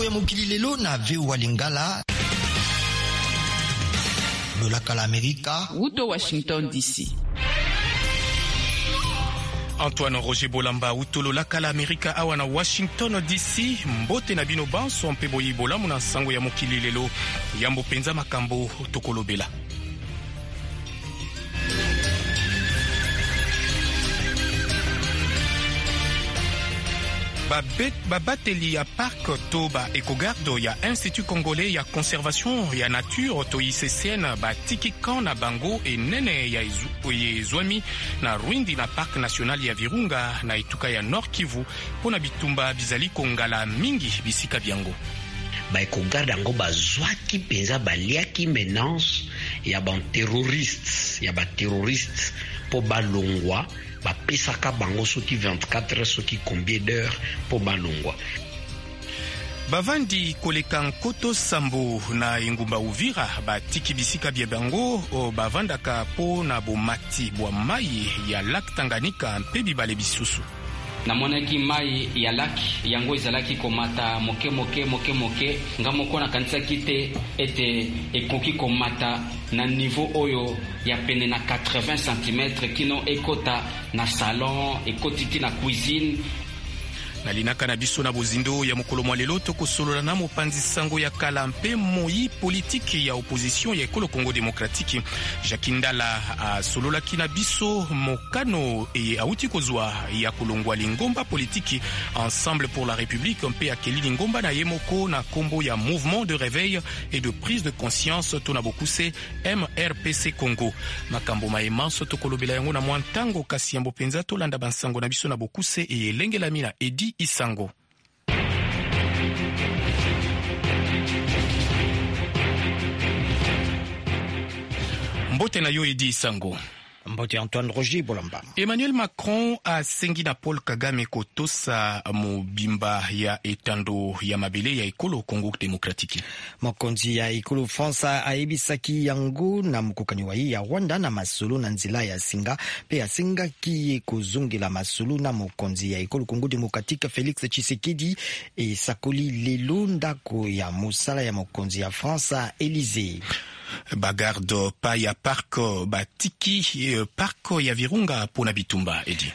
ya mokili lelo na VOA Lingala. Lolaka la Amerika. Uto Washington DC. Antoine Roger Bolamba utolo lakala Amerika awa na Washington DC. Mbote na bino banso mpe boyi bolamu na sango ya mokili lelo. Yambo penza makambo tokolobela. Babateli ya parc toba ekogardo ya Institut Congolais ya Conservation ya Nature to ICCN batiki kan na bango enene ya ezwami na Rwindi na Parc National ya Virunga na etuka ya Nord Kivu pona bitumba bizali kongala mingi bisika biango. Ekogardo yango bazwaki penza baliaki menace ya terroriste po balongwa bapesaka bango soki 24 soki combien d'heures po balongwa. Bavandi koleka nkoto sambo na engumba Uvira batiki bisika bia bango bavandaka po na bomati bwa mai ya Lac Tanganyika mpe bibale bisusu. Namonaki mai ya laki yango ezalaki komata moke nga moko na kanisa kite ete ekoki komata na niveau oyo ya pene na 80 cm kino ekota na salon ekotiti na cuisine. Nalinaka na biso na bozindo ya mokolo mwa lelo tokosolola na mopanzi sango ya kala mpe moi politiki ya opposition ya ekolo Congo Démocratique. Jacques Ndala asololaki na biso mokano auti kozwa ya kolongwa lingomba politiki Ensemble pour la République mpe akeli lingomba na ye moko na kombo ya Mouvement de Réveil et de Prise de Conscience tona bokuse MRPC Congo. Makambo maemanso tokolobela yango na mwantango kasi yambo penza tolanda bansango na biso na bokuse elengelami na Edi Isango. Mbote na yo Edi Isango. Mbote Antoine Roger Bolamba. Emmanuel Macron asengi na Paul Kagame kotosa mobimba ya etando ya mabele ya ekolo Congo Démocratique. Mokonzi ya ekolo France aebisaki yango na mokokani wa ya Rwanda na masolo na nzela ya singa pe asengaki kozongela masolo na mokonzi ya ekolo Congo Démocratique Félix Tshisekedi e sakoli lelo ndako ya mosala ya mokonzi ya France Élysée. Bagardo pa ya parko batiki parko ya Virunga pona bitumba Edi.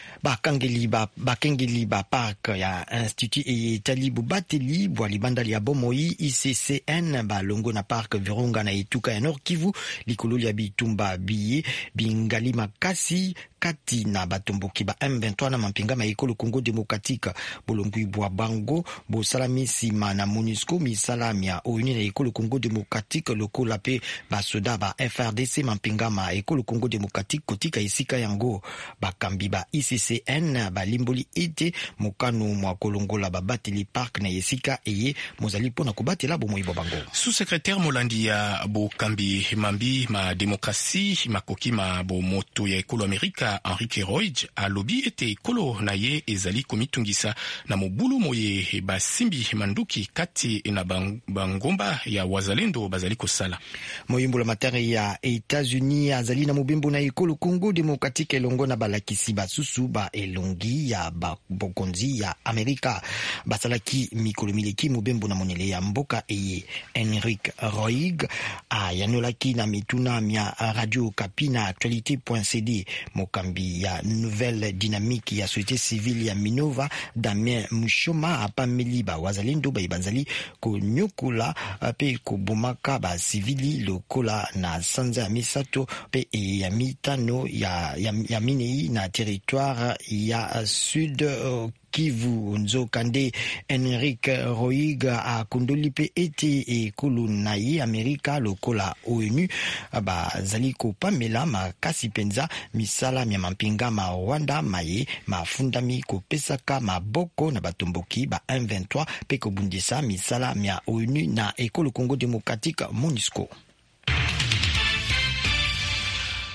Bakengeli ba park ya Institut Etali Bubateli bwa libandali ya bomoi ICCN balongo na park Virunga na etuka ya Nord Kivu likolo ya bitumba biye bingali makasi kati na batomboki ba M23 na mampinga ma ekolo Congo Démocratique bolongwi bwa bango bosalami sima na MONUSCO misalami ya ONU na ekolo Congo Démocratique lokola pe basoda ba FRDC mampinga ma ekolo Congo Démocratique kotika isika yango bakambi ba ICCN balimboli ete mokano mwa kolongola babateli park na esika eye mozali pona kobatela bomoi bango. Sous-secrétaire Molandi ya bokambi mambi ma démocratie makoki ma bomoto ya ekolo Amerika Henrique Roig alobi ete ekolo na ye ezali komitungisa na mobulu moye basimbi manduki kati na bangomba ya wazalendo bazali kosala. Moyimbo la materi ya États-Unis azali na mobimbo na ekolo Congo Démocratique elongo na balakisi basusu ba elongi ya bokonzi ya Amerika basalaki mikolo mileki mobimbo na monele ya mboka eye. Henrique Roig ayanolaki na mituna mia Radio Kapi na Actualité.cd mokambi ya nouvelle dynamique ya société civile ya Minova Damien Mushoma apameli ba wazalendo ba ibanzali konyukula pe kubumaka ba civili lokola na sanza ya misato pe ya mitano ya minei na territoire ya sud Kivu. Nzokande Henrique Roig akundoli pe ete ekulu na ye Amerika lokola ONU bazali kopamela makasi penza misala mya mampinga ma Rwanda maye mafundami kopesaka maboko na batomboki ba M23 pe kobundisa misala mya ONU na ekolo Congo Démocratique MONUSCO.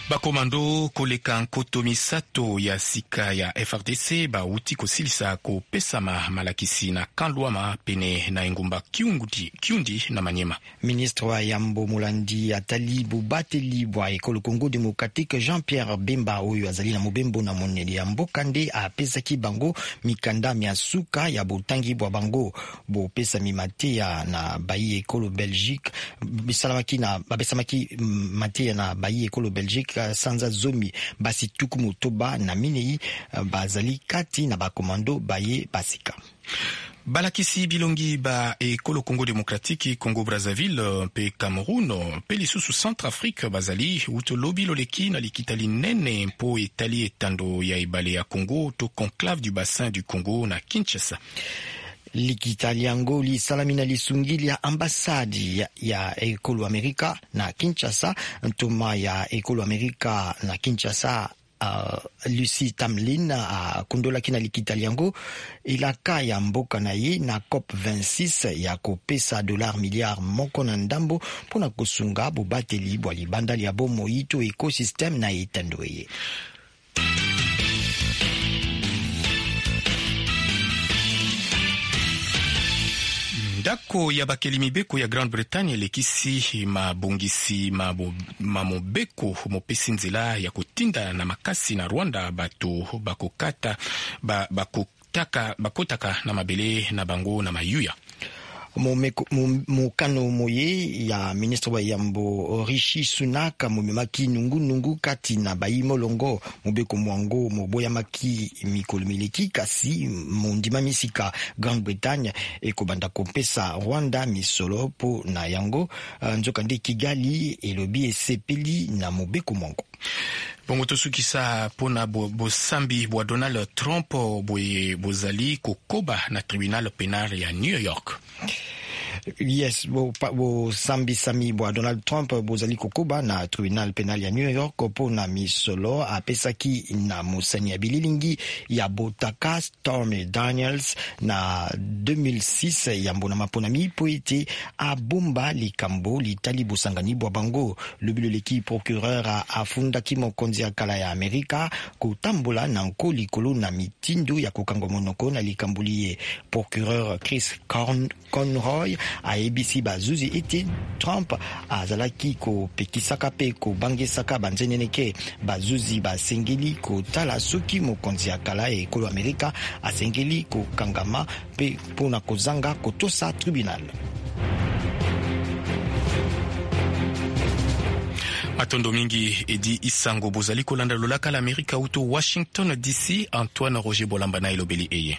bakomando koleka nkoto misato ya sika ya FRDC bauti kosilisa kopesama malakisi na kanlwama pene na engumba Kiundi na Manyema. Ministre wa Yambo Mulandi atali bubateli bwa ekolo Congo Démocratique Jean-Pierre Bemba oyo azali na mobembo na moneli ya mbokande apesaki bango mikanda miasuka ya botangi bwa bango bopesa mimatea na bayi ekolo Belgique babesamaki matea na bayi ekolo Belgique sanza zomi basi tuku motoba na minei bazali kati na bakomando baye basika. Balakisi bilongi ba ekolo Congo Démocratique, Congo Brazzaville pe Cameroun pe lisusu Centrafrique bazali utolobi loleki na likitali nene mpo etali etando ya ebale ya Congo to conclave du bassin du Congo na Kinshasa. Likitali yango lisalamina lisungili ya ambasadi ya ekolo Amerika na Kinshasa, ntoma ya ekolo Amerika na Kinshasa Lucy Tamlin kundola kina likitali yango ilaka ya mboka na ye na COP26 ya kopesa $1 milliard moko na ndambo pona kusunga bobateli bwa libanda ya bomo ito ecosystem na etandoye. Ndako ya bakeli mibeko ya Grande-Bretagne lekisi mabongisi mamobeko mopesi nzela ya kotinda na makasi na Rwanda bato bakotaka na mabele na bango na mayuya. Mukano moye ya ministre wa Yambo Rishi Sunak mumemaki nungu kati na bayi molongo mobeko mwango moboya maki mikolo mileki kasi mondima misika Grande-Bretagne ekobanda kopesa Rwanda misolo po na yango nzoka nde Kigali elobi esepeli na mobeko mwango. Bongo tosukisa pona bosambi bwa Donald Trump bozali kokoba na tribunal penal ya New York. Yes, bo sambi sami bwa Donald Trump bozali kokoba na tribunal penal ya New York po na misolo apesaki na musani ya bililingi ya botaka Stormy Daniels na 2006 ya mbona mapona mipo ete abomba likambo litali bosangani bwa bango. Lobilo leki procureur afunda kimokonzi ya kala ya Amerika kotambola na nko likolo na mitindo ya kokango monoko na likambulie. Procureur Chris Conroy a ABC bazuzi ete Trump azalaki ko pekisaka pe ko bangesaka banzeneneke bazuzi basengeli ko tala soki mokonzi akala ekolo Amerika asengeli ko kangama pe pona kozanga kotosa tribunal. Matondo mingi edi isango bozali kolanda lolaka la Amerika uto Washington DC. Antoine Roger Bolamba na elobeli eye.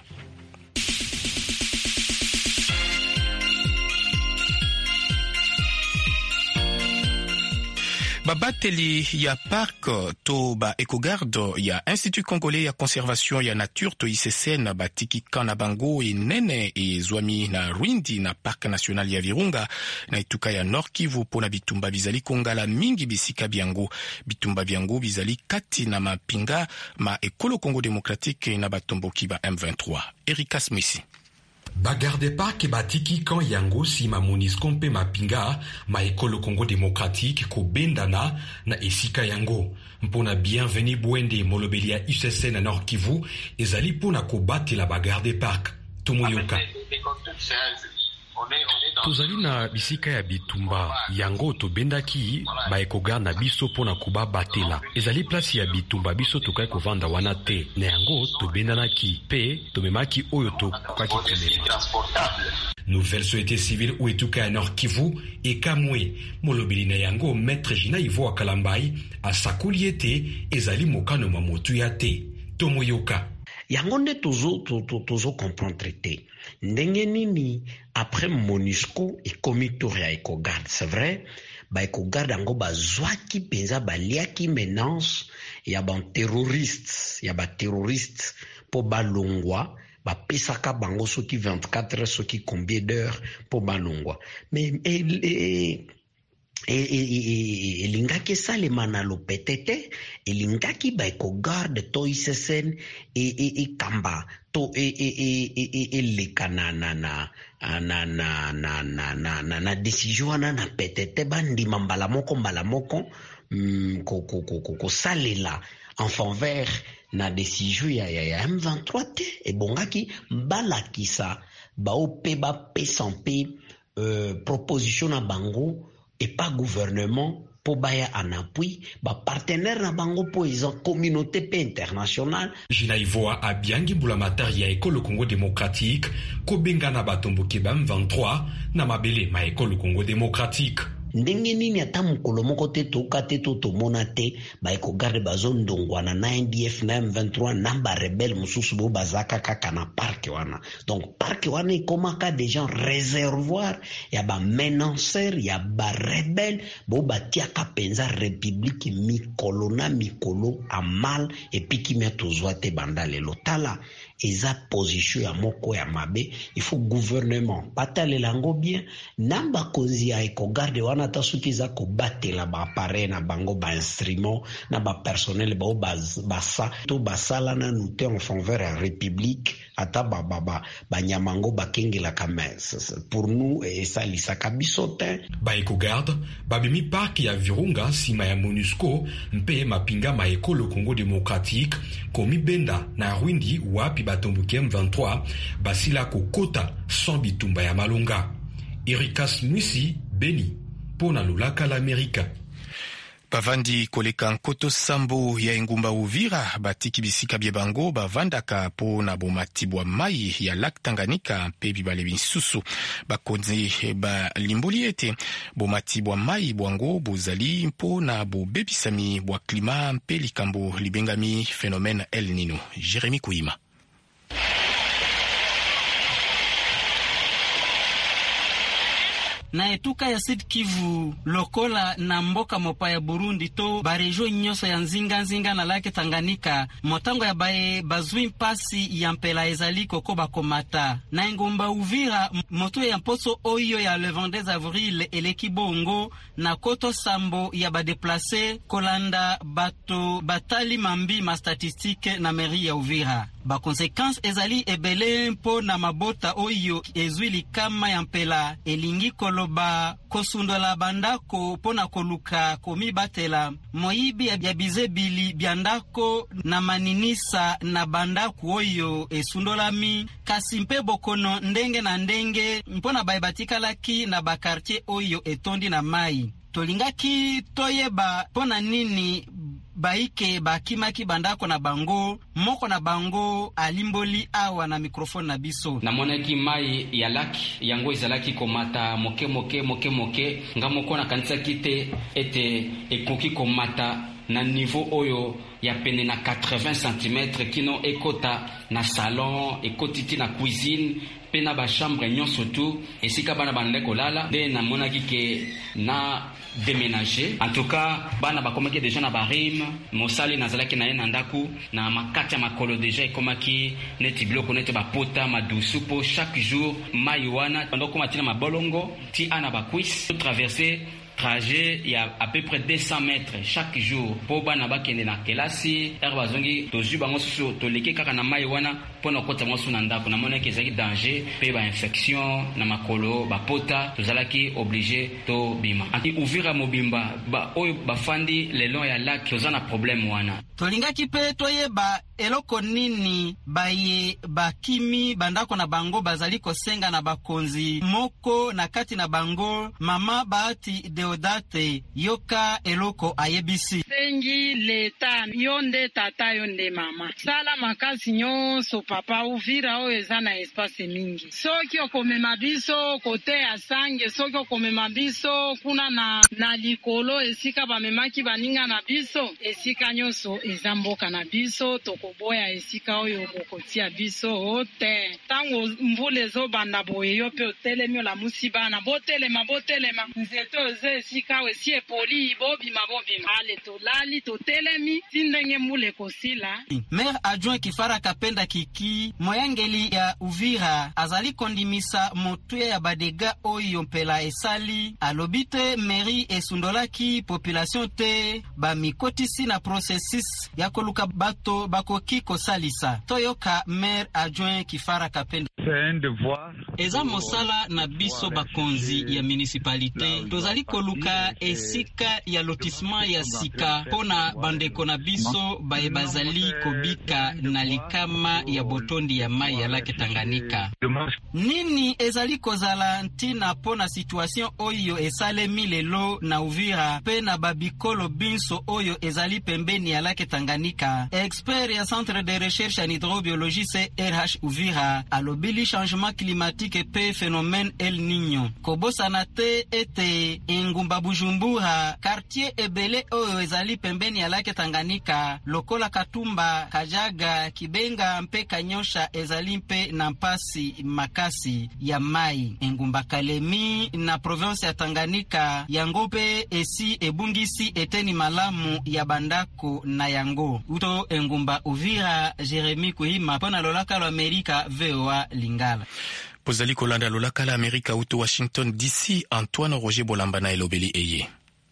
Babateli ya park to ba ecogarde ya Institut Congolais ya Conservation ya Nature to ICCN batiki kana bango nene zwami na Rwindi na Parc National ya Virunga na ituka ya Nord Kivu pona bitumba bizali kongala mingi bisika biango. Bitumba biango bizali kati na mapinga ma ekolo Congo Démocratique na batomboki ba M23. Erika Smisi. Bagarde park batiki kan yango si ma MONUSCO mpe mapinga ma ekolo Congo Démocratique ko bendana na esika yango mpona bienveni bwende molobeli ya UCC na Nord Kivu ezali pona ko batela bagarde park tomoyoka. Tozali na bisika ya bitumba yango tobendaki baekogarde na biso pona koba batela. Ezali place ya bitumba biso tokai kovanda wana te. Na yango tobendanaki pe tomemaki oyo tokaki komema. Nouvelle société civile ou etuka ya Nord Kivu ekamwe molobeli na yango Maître Jina Ivo Akalambai asakoli ete ezali mokano mamotu ya te. Tomoyoka. Yango nde tozo comprendre te. Ndenge nini après MONUSCO ekomi tour ya ecogarde. C'est vrai, ba ecogarde yango bazwaki penza baliaki menace ya ba terroristes po balongwa bapesaka bango soki 24 heures soki combien d'heures po balongwa. Mais elingaki esalema na lopete te, elingaki ba ecogarde to ICCN ekamba to eleka na décision wana na pete te bandima mbala moko kosalela enfant vert na décision ya M23 te ebongaki balakisa baope bapesa mpe proposition na bango et pas gouvernement po baya en appui ba partenaire na bango po iza communauté pe internationale. Jinaivoa abiangi bulamatari ya ekolo Congo démocratique ko benga na batomboki ba M23 na mabele ma ekolo Congo démocratique. Ndenge nini ata mokolo moko te toka te to tomona te ba ekogarde bazondongwana na NDF na M23 na ba rebelle mususu bo bazaka kaka na parc wana. Donc parc wana ekomaka des gens réservoir ya ba menaceur ya ba rebelle bo batiaka penza république mikolo na mikolo amal epiki mia tozwa te banda lelo tala eza position ya moko ya mabe. Il faut gouvernement batalela yango bien namba konzi ya ekogarde wana ta soki za ko batela ba appareil na bango ba instrument na ba personnel ba basa to basala na nute en faveur ya république ata ba nyamango bakengela kames pour nous esa lisaka bisote ba ekogarde babimi park ya Virunga sima ya MONUSCO mpe mapinga ma ekolo Congo démocratique komi benda na Rwindi wapi batombuki M23 basila kokota sans bitumba ya malonga. Erikas Mwisi Beni pona lulaka l'Amerika. Bavandi koleka nkoto sambo ya engumba Uvira batiki bisika bie bango bavandaka po na bomatibwa mai ya lac Tanganyika mpe bibale bisusu bakonzi balimboli ete bomatibwa mai bwango bozali mpo na bobebisami bwa klima mpe likambo libengami phénomène El Nino. Jérémy Kouima. Na etuka ya Sud Kivu lokola na mboka mopa ya Burundi to barejo nyoso ya nzinga na lake Tanganyika motango ya bae bazwi mpasi ya mpela ezali koko bakomata na engumba Uvira moto ya mposo oyo ya le 22 avril eleki bongo na koto sambo ya badeplace kolanda bato batali mambi ma statistique na mairie ya Uvira. Ba conséquence ezali ebele mpo na mabota oyo ezwili kama ya mpela elingi koloba kosundola bandako pona koluka komi batela moyibi ya bizebili biandako na maninisa na bandako oyo esundolami kasi mpe bokono ndenge na ndenge mpona baibatikalaki na bakartier oyo etondi na mai. Tolingaki toyeba pona nini baike bakimaki bandako na bango moko na bango alimboli awa na mikrofone na biso. Na monaki mai ya laki yango ezalaki komata moke nga moko na kanisa kite ete ekoki komata na niveau oyo ya pene na 80 cm kino ekota na salon ekotiti na cuisine pena ba chambre nyonso tu esika bana bandeko lala de na monaki ke na déménager. En tout cas, bana bakomaki déjà na barim, mosali nazalaki na yena ndaku na makati ya makolo déjà ekomaki neti biloko neti bapota madusu po chaque jour mai wana ndoko matina mabolongo ti ana bakwis traverser trajet il y a à peu près 200 mètres chaque jour po bana bakende na kelasi bazongi tozu bango susu toleki kaka na mai wana pona kota mosu na ndako na mona ke zaki danger pe ba infection na makolo bapota tozalaki obligé to bima anti Uvira mobimba ba oyo bafandi le long ya lac tozana problème wana tolingaki pe toyeba eloko nini baye bakimi bandako na bango bazali kosenga na bakonzi moko na kati na bango mama Bahati Deodate yoka eloko ayebisi sengi leta yonde tata yonde mama sala makasi nyonso papa Uvira oyo eza na espace mingi soki okomema biso kote ya sange soki okomema biso kuna na likolo esika bamemaki baninga na biso esika nyonso eza mboka na biso tokoboya esika oyo bokotia biso ote tango mvula ezobanda boye yo pe otelemi olamusi bana botelema nzeto oze esika wesi epoli bobima ale tolali totelemi tindenge mule kosila. Maire adjoint Kifara Kapenda Kiki moyangeli ya Uvira azali kondimisa motuya ya badega oyo mpela esali alobite mairie esundolaki population te ba mikotisi na processus ya koluka bato bako ekoki kosalisa. Toyoka maire adjoint Kifara Kapenda. Eza mosala na biso bakonzi ya municipalité tozali koluka esika ya lotissement ya sika pona bandeko na biso baye bazali kobika na likama ya botondi ya mai ya lake Tanganyika. Nini ezali kozala ntina pona situation oyo esalemi lelo na Uvira pe na babikolo binso oyo ezali pembeni ya lake Tanganyika? Expert ya Centre de Recherche en Hydrobiologie CRH Uvira alobili changement climatique pe phénomène El Niño. Kobosana te ete engumba Bujumbura quartier ebele oyo ezali pembeni ya lake Tanganyika lokola Katumba, Kajaga, Kibenga mpe Kanyosha ezali mpe na mpasi makasi ya mai. Engumba Kalemi na province ya Tanganyika yango pe esi ebungisi eteni malamu ya bandako na yango. Uto engumba Uvira, Jeremy Kuhima pona lolaka lo Amerika VOA Lingala. Pozali kolanda lolaka la Amerika uto Washington DC, Antoine Roger Bolambana elobeli eye.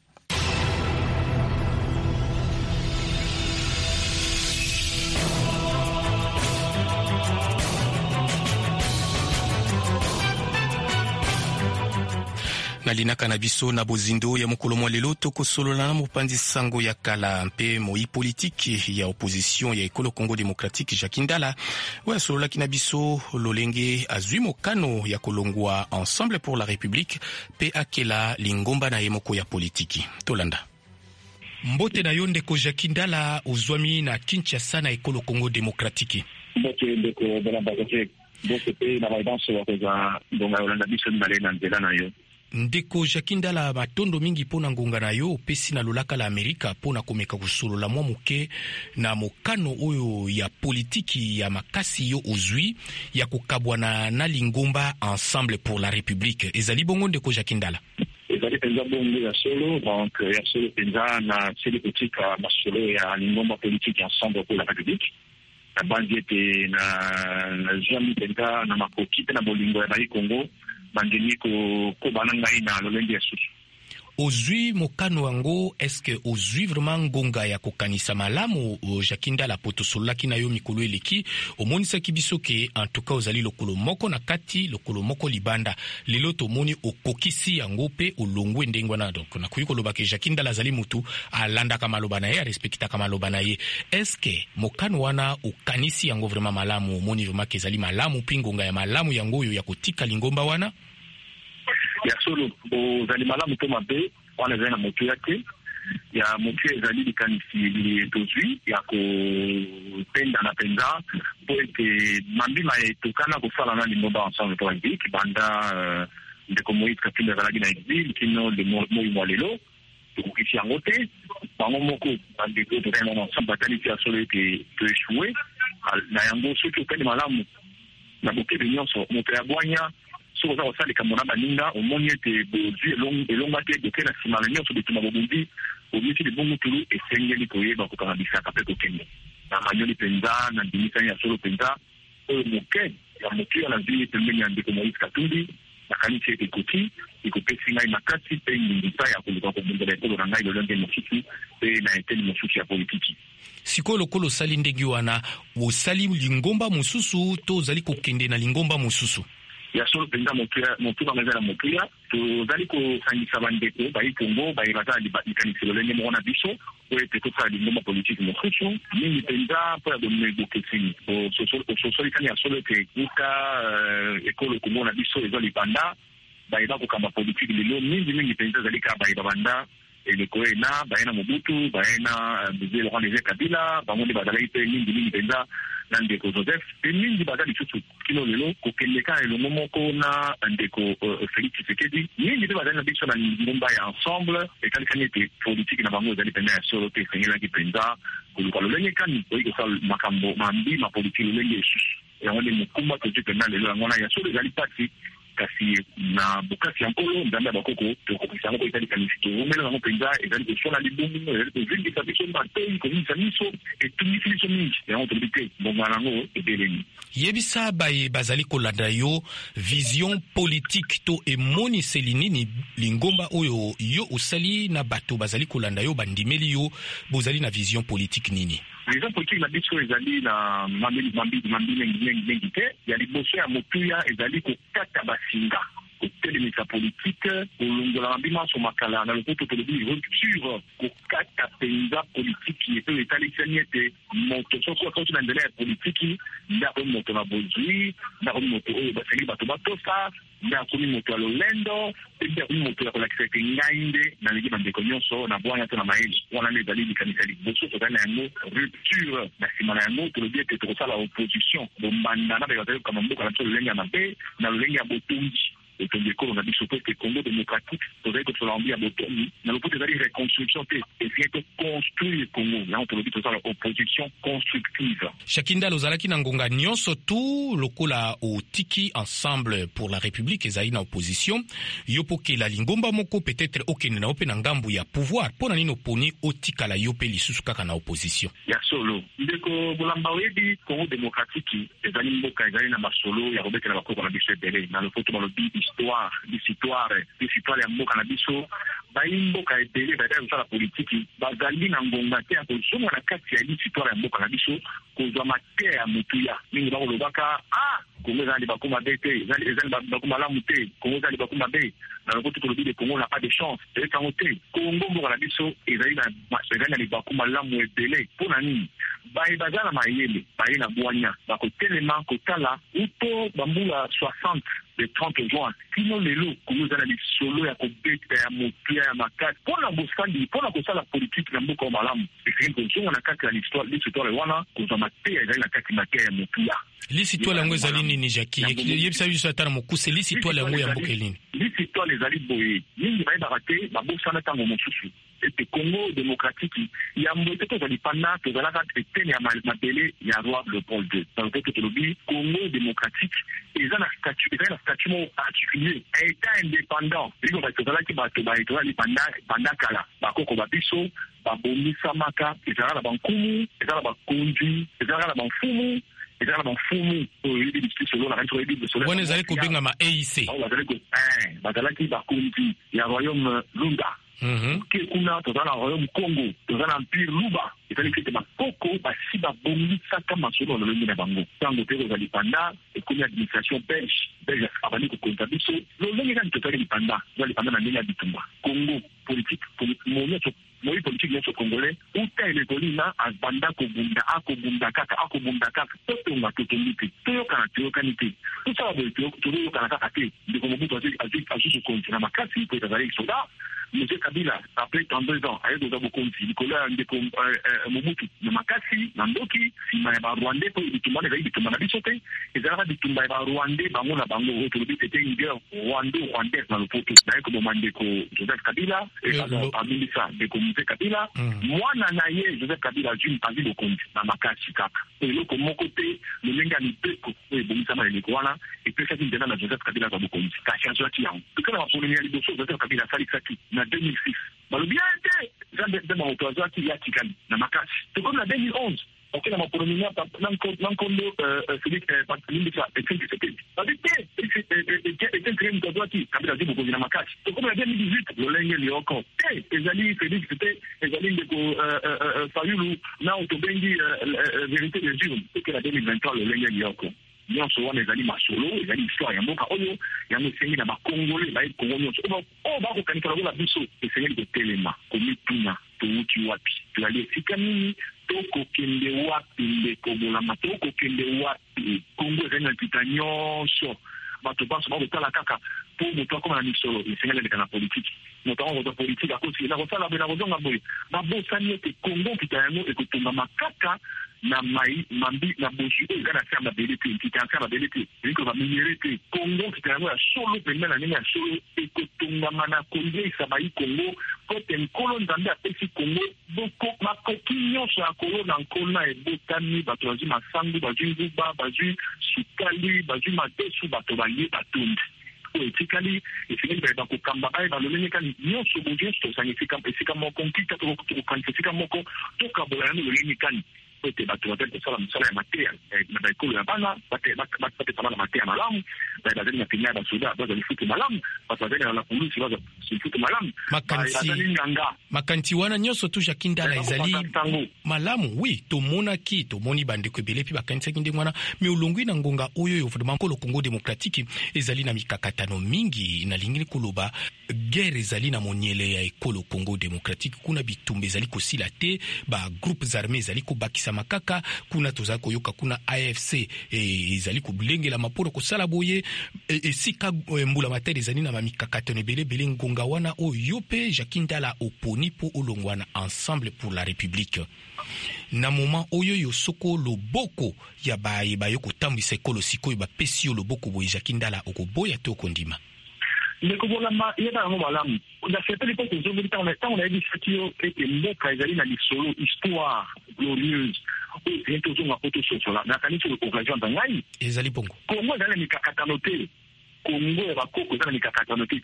Nalinaka na biso na bozindo ya mokolo mwa lelo tokosolola na mopanzi sango ya kala mpe moi politiki ya opposition ya ekolo Congo Démocratique Jacques Ndala oyo asololaki na biso lolenge azwi mokano ya kolongwa Ensemble pour la République mpe akela lingomba na ye moko ya politiki. Tolanda. Mbote na yo ndeko Jacques Ndala ozwami na Kinshasa na ekolo Congo Démocratique. Mbote ndeko Balambakate mbote pe na maidanso wakoza ndonga yolanda biso mbale na nzela na yo. Ndeko Jacques Ndala matondo mingi pona ngonga na yo pesi na lolaka la Amerika pona komeka kusolola mwa muke na mokano oyo ya politiki ya makasi yo ozwi ya kukabwana na lingomba Ensemble pour la République. Ezali bongo ndeko Jacques Ndala? Ezali penza bongo ya solo, donc ya solo penza na sele politika masolo ya lingomba politique Ensemble pour la République. Na bandi ete na jami penza na makoki pe na bolingo ya Bayi Congo bangeni ko banangai na lolenge ya susu. Ozwi mokano wango, eske ozwi vraiment ngonga ya kokanisa malamu Jacques Ndala poto solaki na yo mikolo eleki omonisa kibiso ke en tout cas ozali lokolo moko na kati lokolo moko libanda lelo tomoni okokisi yango pe olongwe ndengwa na donc na kuyiko lobake Jacques Ndala zali mutu alanda kama loba na ye respecta kama loba na ye. Eske mokano wana okanisi yango vraiment malamu omoni vraiment ke zali malamu pingonga ya malamu yango yo ya kotika lingomba wana? Ya solo ozali malamu to mabe wana zana moto yake ya moto ezali likanisi tozwi ya ko penda na penza po ete mambima etokana kosala na lingomba Ensemble pour la République banda ndeko Moïse Katumbi azalaki na exil kino de moi mwalelo tokokisi yango te bango moko bandeko tokana na Ensemble batalisi ya solo ete toeshue na yango soki opende malamu na bokebe nyonso moto ya bwanya so za osali kamona baninga omoni ete bozwi elonga te doke na sima na nyonso bituma bobundi obiti de bongo tulu esengeli koyeba kokangabisa kape kokende na manyoli penza na ndimisani ya solo penza oyo moke ya mokia na zili pembeni ya ndeko Moïse Katumbi na kanisi ete koti ikopesi ngai makasi pe ngingisa ya koluka kobundela ekolo na ngai lolenge mosusu pe na eteni mosusu ya politiki. Siko lokolo sali ndegi wana osali lingomba mosusu to ozali kokende na lingomba mosusu? Ya solo penza motu na mezala motuya tozali kosangisa bandeko Bayi Congo bayi bazali likanisi lolenge moko na biso po ete tosala lingomba politiki mosusu mingi penza mpo ya bomegokesini ososolikani ya solo ete kuta ekolo Congo na biso eza libanda bayi bakokamba politiki lelo mingi penza ezali kaka bayi babanda eleko ena baye na Mobutu baye na Mzee Laurent Desire Kabila bango nde bazalaki mpe mingi penza na ndeko Joseph pe mingi baza lisusu kino lelo kokendeka elongo moko na ndeko Félix Tshisekedi mingi mpe bazali na biso na lingomba ya Ensemble ekalikani ete politiki na bango ezali penza ya solo te esengelaki penza koluka lolenge kani oyi kosala makambo mambi mapolitiki lolenge esusu yango nde mokumba tozwi penza lelo yango na ya solo ezali pasi kasi na bukasi ya nkolo nzambe ya bakoko tokokisa yango koyitali kanisi toomela yango mpenza ezali kosona libumu ezali kozingisa biso matoi komisa miso etungisi biso mingi yango tolobi te mbongo nango ebeleni. Yebisa baye bazali kolanda yo vision politique to emoniseli nini lingomba oyo yo osali na bato bazali kolanda yo bandimeli yo bozali na vision politique nini? raison politique na biso ezali na mambi mingi te ya liboso ya motuya ezali kokata basinga kotelemisa politique kolongola mabima so makala na lopoto tolobi rupture kokata penza politique epe etalisani ete moto soko akauti na nzela ya politiki ndako moto na bozwi ndako moto oyo basengeli bato batosa ndako moto ya lolendo ndako moto ya kolakisa ete ngai nde nalingi bandeko nyonso na bwanya to na mayeli wana nde ezali likanisa liboso tozali na yango rupture na nsima na yango tolobi ete tokosala opposition bombanda na bato bazali kokamba mboka na biso lolenge ya mabe na lolenge ya botongi etongi ekolo na biso pe Congo démocratique tozali kotola ambi ya botongi na lopoto ezali reconstruction te esili toconstruire Congo yango tolobi tozala opposition constructive. Shakindala ozalaki na ngonga nyonso tu lokola otiki ensemble pour la république ezali na opposition yo pokela lingomba moko peut-être okende na ope na ngambu ya pouvoir mpona nini oponi otikala yo pe lisusu kaka na opposition ya solo ndeko bolamba oyebi Congo démocratique ezali mboka ezali na masolo ya kobetela bakoko na biso ebele na lopoto balobi histoire ya mboka na biso bayimboka ebele bazali kosala politiki bazali na ngonga te ya kozonga na kati ya histoire ya mboka na biso kozwa mateya ya motuya mingi bakolobaka Congo ezali baku mabe te ezali baku malamu te Congo ezali baku mabe na lopoto tolobi de Congo n'a pas de chance ekango te Congo mboka na biso ezali na libaku malamu ebele mpona nini baza na mayele baye na bwanya bakotelema kotala uto bambula 60 le 30 juin kino lelo Congo eza na lisolo ya kobeta ya motuya ya makasi mpona bosandi mpona kosala politiki na mboka malamu esili kozonga na kati ya l'histoire wana kozwa mateya ezali na kati mateya ya motuya lisitwala yango ezali nini Jackie yebisa biso ata na mokuse lisitwala yango ya mboka elini lisitwala ezali boye mingi bayebaka te babosana ntango mosusu ete Congo démocratique yambo ete tozali panda tozalaka etene ya mabele ya roi Léopold II na lopoto tolobi Congo démocratique eza na statut moko particulier état indépendant liko tozalaki bato tozali panda kala bakoko babiso babongisamaka ezalaka na bankumu ezalaka na bakonzi ezalaka na bamfumu ezalaka na mfumu oyebi bisolo na kanti oyebi bisolo wana ezali kobengama AIC bazalaki bakonzi ya royaume Lunda ke kuna tozala na royaume Congo tozala na empire Luba ezali kete bakoko basi babongisaka masolo na lolenge na bango ntango te kozali panda ekomi administration belge abandi kokonza biso lolenge kani tozali lipanda tozali lipanda na ndenge ya bitumba Congo politique moi politique nyonso congolais uta elekolina abanda akobunda kaka totonga totongi te toyokani te tosala boye toyokana kaka te ndeko Mobutu asusu konzi na makasi po ezali soda Monsieur Kabila après 32 ans aye koza bokonzi likolo ya ndeko Mobutu na makasi na ndoki nsima ya barwandais po bitumba ezali bitumba na biso te ezalaka bitumba ya barwandais bango na bango oyo tolobi tete guerre rwandaise na lopoto naye koboma ndeko Joseph Kabila abimisa ndeko Mzee Kabila mwana na ye Joseph Kabila azwi bokonzi na makasi kaka eloko moko te lolenge ya mibeko oyo ebomisama eleko wana epesaki nzela na Joseph Kabila azwa bokonzi kasi azwaki yango tokala bapolimi ya liboso Joseph Kabila asalisaki na 2006 balobi te nde bamoto azwaki ya tikali na makasi tokomi na 2011 okela mapolimi nankondo limbisa Etienne Tshisekedi babi te Etienne Tshisekedi azwaki Kabila azwi bokonzi na makasi tokomi na 2018 lolenge lioko te ezali Félix te ezali ndeko Fayulu na otobengi vérité des urnes okela 2023 lolenge lioko nyonso wana ezali masolo ezali histoire ya mboka oyo yango esengi na bakongole baye Kongo nyonso oyo bakokanika lokola biso esengeli kotelema komituna touti wapi tozali esika nini tokokende wapi ndeko bolama tokokende wapi Kongo ezali na mpita nyonso bato banso bakotala kaka po moto akoma na misolo esengeli eleka na politiki moto akokozwa politiki akosi nakosala boye nakozonga boye babosani ete Kongo mpita yango ekotongama kaka na mambi na boshi oyo eza na se ya mabele te mpita ya se ya mabele te eliko baminere te Kongo mpita yango ya solo pembe na ndenge ya solo ekotongama na konzeisa bayi Kongo kote nkolo nzambe apesi Kongo makoki nyonso ya kolona nkolo ebotami bato bazwi masangu bazwi nguba bazwi sukali bazwi madesu bato balie batondi oyo etikali esengeli bayeba kokamba bayeba lolenge kani nyonso boye nyonso tosanga esika moko nkita tokokanisa esika moko tokabola yango lolenge kani ete bato bazali kosala mosala ya mateya na baekolo ya bana batepana na mateya malamu bazali na penya ya basoda bazali futu malamu bato bazali na polisi bazali futu malamu bazali nganga makanisi wana nyonso tu Jacques Ndala ezali malamu. Oui, tomoni bandeko ebele mpe bakanisaki ndenge wana me olongwi na ngonga oyo vraiment kolo Congo démocratique ezali na mikakatano mingi nalingi koloba guerre ezali na moniele ya ekolo Congo démocratique kuna bitumba ezali kosila te ba groupes armés ezali kobakisa makaka kuna tozali koyoka kuna AFC ezali kolengela maporo kosala boye esika mbula materi ezali na mikakatano ebele ngonga wana oyo pe Jacques Ndala oponi po olongwana ensemble pour la République na moment oyo yosoko loboko ya bayo kotambisa ekolo sikoyo bapesi yo loboko boye Jacques Ndala okoboya te okondima ndeko bolamba yeba yango malamu na certaine époque ezongeli ntango nayebisaki yo ete mboka ezali na lisolo histoire glorieuse oyo eye tozonga po tososola nakanisi occasion na ngai ezali bongo Kongo ezali na mikakatano te Kongo ya bakoko ezali na mikakatano te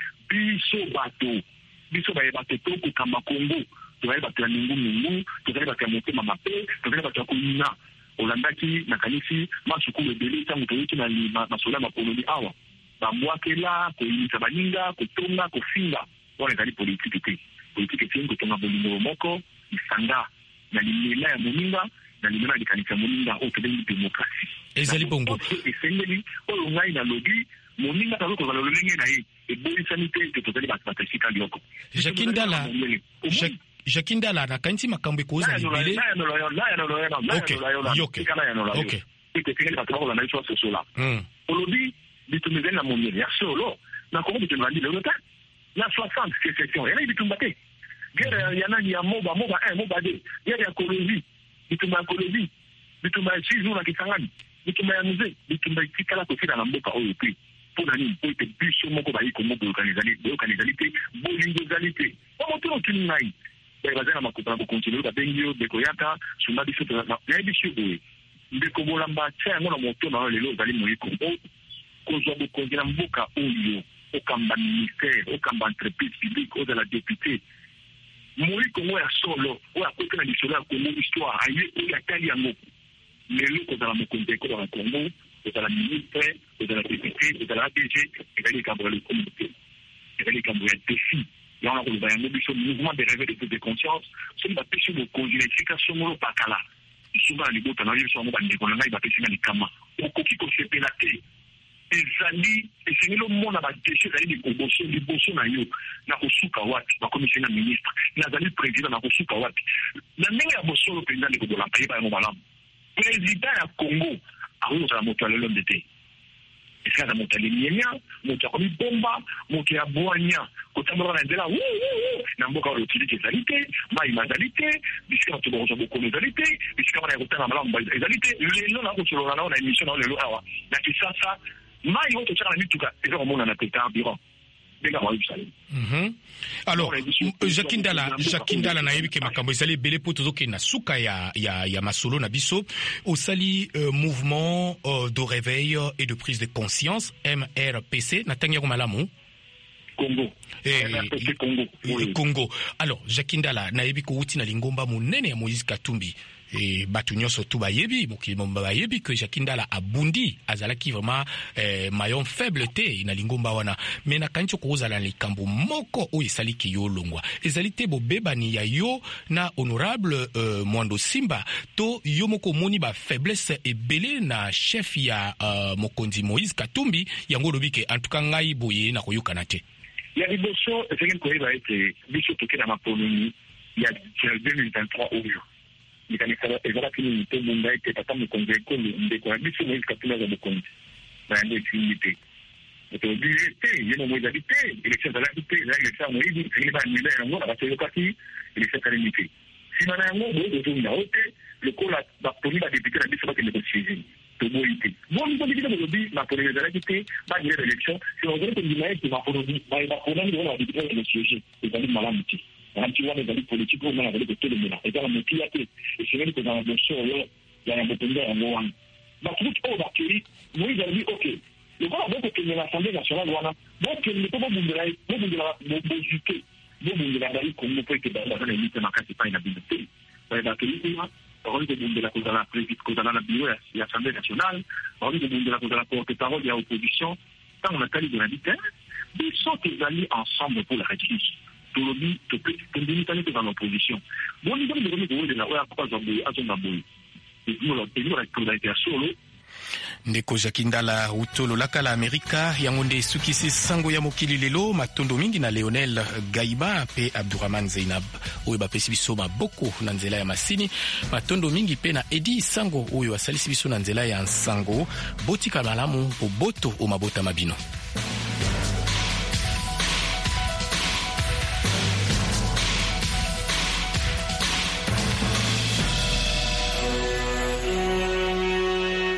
biso bayeba te tokokamba Kongo tozali bato ya mingu tozali bato ya motema mabe tozali bato ya koyina olandaki nakanisi masukulu ebele ntango toyoki na masolo ya makoloni awa bambwakela koyinisa baninga kotonga kofinga wana ezali politike te politike te kotonga bolingo moko isanga na limela ya moninga na limela ya likanisi ya moninga oyo tobengi demokrasi ezali bongo esengeli oyo ngai na lobi moninga tazo kozala lolenge na ye eboyisani te tozali bato esika lioko Jacques Ndala nakanisi makambo ekozala libele olobi bitumba ezali na monene ya solo na Kongo bitumba bandi lelo te na 60 section yana bitumba te guerre ya nani ya moba 1 moba 2 guerre ya Kolozi bitumba ya Kolozi bitumba ya Chizu na Kisangani bitumba ya Muze bitumba itikala kofika na mboka oyo pe mpona nini po ete biso moko bayi Kongo boyokanizali te bolingo ezali te omotono otuni ngai bazali na makopa na kokontinue babengi yo ndeko yaka sunda biso nayebi biso boye ndeko bolamba tia yango na moto na oyo lelo ozali moyiko kozwa bokonzi na mboka oyo okamba ministère okamba entreprise publique ozala député moi Kongo ya solo oyo akoki na lisolo ya Kongo histoire aye oyo atali yango lelo kozala mokonzi ekolo na Kongo kozala ministre kozala député kozala ADG ezali likambo ya lokomo te ezali likambo ya défi yango koloba yango biso mouvement de réveil de prise de conscience soki bapesi bokonzi na esika songolo pakala sunga na libota na biso yango bandeko na ngai bapesi nga likama okoki kosepela te ezali esengeli omona badeshe ezali liboso na yo na kosuka wapi bakomisi na ministre nazali président na kosuka wapi na ndenge ya bosolo mpenza ndeko bolamba yeba yango malamu président ya Congo akozala moto ya lelonde te esika za moto ya limienya moto ya komibomba moto ya bwanya kotambola na nzela na mboka oyo otiliki ezali te mai mazali te bisika bato bakozwa bokono ezali te bisika wana ya kotanga malamu ezali te lelo na kosolola nao na émission nao lelo awa na Kisasa mai oyo totyaka na mituka eza komonana te carburant ndenge mwa Yerusalem. Alors Jacques Ndala nayebi ke makambo ezali ebele po tozokende na suka ya masolo na biso osali mouvement de réveil et de prise de conscience MRPC na tangi yango malamu Congo. Congo. Alors Jacques Ndala nayebi ko uti na lingomba monene ya Moïse Katumbi batu nyonso tu bayebi mokili momba bayebi que Jacques Ndala abundi azalaki vraiment maillon faible te na lingomba wana mais na kancho kozala likambo moko oyo esaliki yo longwa ezali te bobebani ya yo na honorable Mwando Simba to yo moko moni ba faiblesse ebele na chef ya mokonzi Moïse Katumbi yango lobike en tout cas ngai boye na koyokana te ya liboso ezali koyeba ete biso tokena mapoloni ya 2023 oyo nikanisala ezalaki nini te munda ete tata mokonzi ekolo ndeko ya biso Moïse Katumbi aza mokonzi na yango etingi te etobi te ye momo ezali te élection ezalaki te ezali élection ya moyibi esengeli baanula yango na bato eyokaki élection esalemi te nsima na yango boye tozonga o te lokola baponi badepute na biso bakende kosiégi toboyi te bonibonibite bolobi mapoloni ezalaki te banile baélection si bazali kondima ete baponani bona badepute bakende kosiégi ezali malamu te nanti wana ezali politike oyo azali kotelemela ezala motia te esengeli kozala bosolo ya bokonzi yango wana bato buti oyo bakei Moïse alobi ok lokola bokokende na assemblée nationale wana bokende mpo bobundela bozute bobundela bali Kongo mpo ete baza na elite makasi epai na bino te bakei kuna bakoki kobundela kozala na bureau ya assemblée nationale, bakoki kobundela kozala porte-parole ya opposition. Ntango natali bonadi te biso tozali ensemble pour la république. Tolobi tondimikani toza na opposition. Boni ntango bokomi kowelela oyo akoko azonga boye ezolaka ya solo. Ndeko Jakindala utololaka la Amerika yango nde esukisi sango ya mokili lelo matondo mingi na Leonel Gaiba pe Abdurrahman Zainab oyo bapesi biso maboko na nzela ya masini, matondo mingi pe na Edi Sango oyo asalisi biso na nzela ya nsango. Botika malamu po boto o mabota mabino.